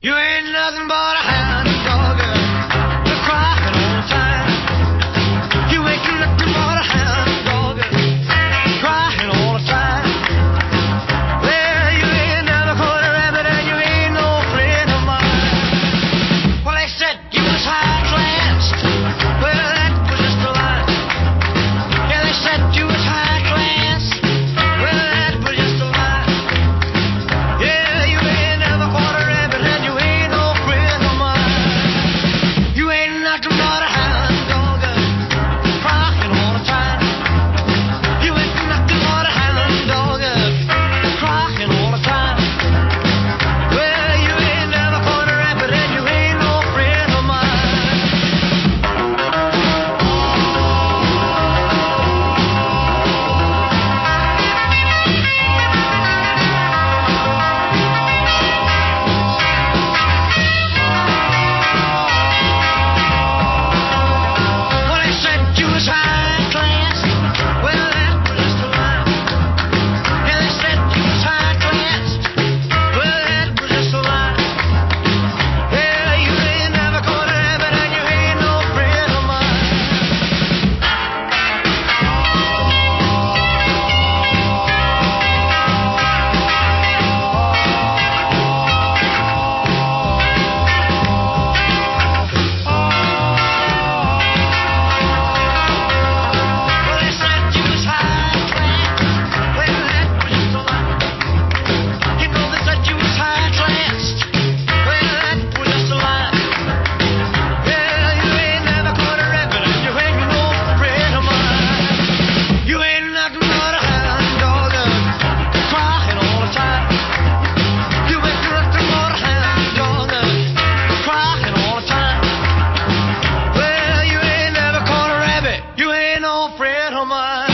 You ain't nothing but a hound dog. You're crying all the time. You ain't nothing but a hound dog. Crying all the time. Well, you ain't never caught a rabbit and you ain't no friend of mine. Well, they said you was high class. Well, that was just a lie. Yeah, they said you was high class. Well, that was just a lie. Yeah, you ain't never caught a rabbit and you ain't no friend of mine. You ain't nothing but a hound dog, crying all the time. You ain't nothing but a hound dog, crying all the time. Well, you ain't never caught a rabbit and you ain't no friend of Well, they said you was high class. Well, that was just a lie. Yeah, they said you was high class. Well, that was just a lie. Yeah, you ain't never caught a rabbit and you ain't no friend of mine. Well, they said you was high class. Well, that was just a lie. You know they said you was high class. Well, that was just a lie. Yeah, you ain't never caught a rabbit and you ain't no friend of mine. You ain't nothing but a hound dog, crying all the time. You ain't nothing but a hound dog, crying all the time. Well, you ain't never caught a rabbit. You ain't no friend of mine.